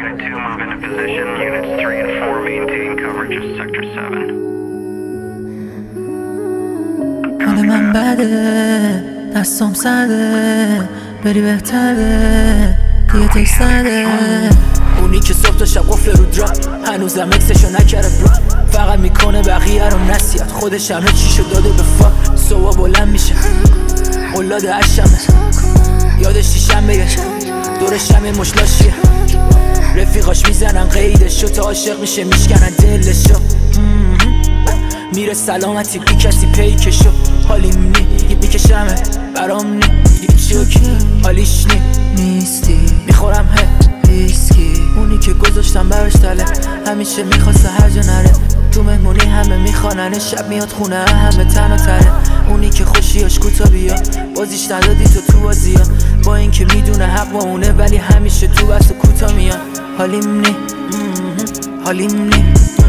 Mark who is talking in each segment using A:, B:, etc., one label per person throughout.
A: Unit 2, move into position. Units 3 and 4, maintain coverage of Sector 7.
B: حال من بده، دستام سرده، بری بهتره، دیگه تکس نده. اونی که صبح تا شب قفل رو درام، هنوزم اکسشو نکره برو، فقط میکنه بقیه رو نصیحت، خودش همه چیشو داده به فاک. صبح بلند میشه قلاد عشمه، یادش دیشم بگه دورش همه مشلاشیه، رفیقاش میزنن قیدشو تا عاشق میشه میشکنن دلشو. میره سلامتی بی کسی پیکشو، حالیم نی میکشمه برام نی چوکی، حالیش نیستی میخورم ویسکی. اونی که گذاشتم براش تله، همیشه میخواسته هر جا نره، تو مهمونی همه میخواننه، شب میاد خونه همه تنها تره. اونی که خوشیاش کوتا بیا، بازیش ندادی تو بازیا، با این که میدونه حق با اونه ولی همیشه تو بس و کوتا میاد. حالیم نی حالیم نی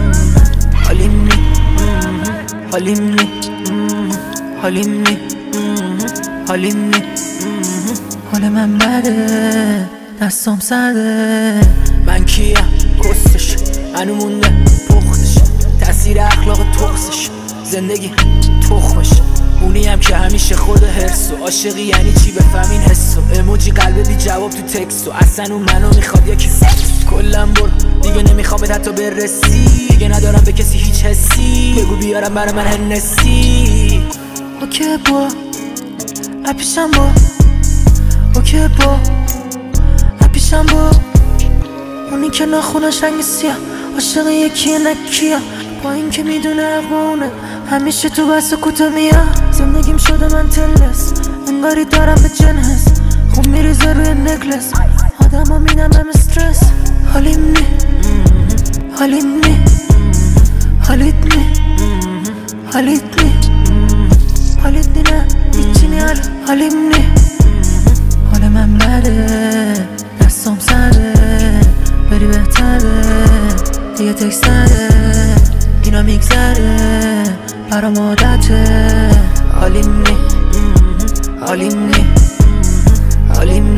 B: حالیم نی حالیم نی حالیم نی حالیم نی. حال من بده، دستام سرده، من کیم کستش هنو مونده پختش، تاثیر اخلاق تخصش زندگی تخمش. اونی هم که همیشه خود هرسو، عاشقی یعنی چی بفهمین حسو، اموجی قلب بی جواب تو تکستو، اصلا اون منو میخواد یا که کلم برو دیگه نمیخوام حتی برسی، دیگه ندارم به کسی هیچ حسی، بگو بیارم برای من هنسی. اوکی با اپیشم با، اوکی با اپیشم با، اونی که ناخونش رنگ سیاه، عاشق یکیه نکیه، با این که میدونه اقوانه همیشه تو بس و کوتا میاد. زندگیم شده من تلس، انگاری دارم به جنس، خوب میریزه روی نکلس، آدم ها مینم استرس. حالیم نی حالیم نی حالیت نی حالیت نی حالیت نی نه هیچی نی حالیم نی. حال من بده، دستام سرده، بری بهتره، دیگه تکس نده، اینا میگذره برام عادته. حالیم نی حالیم نی حالیم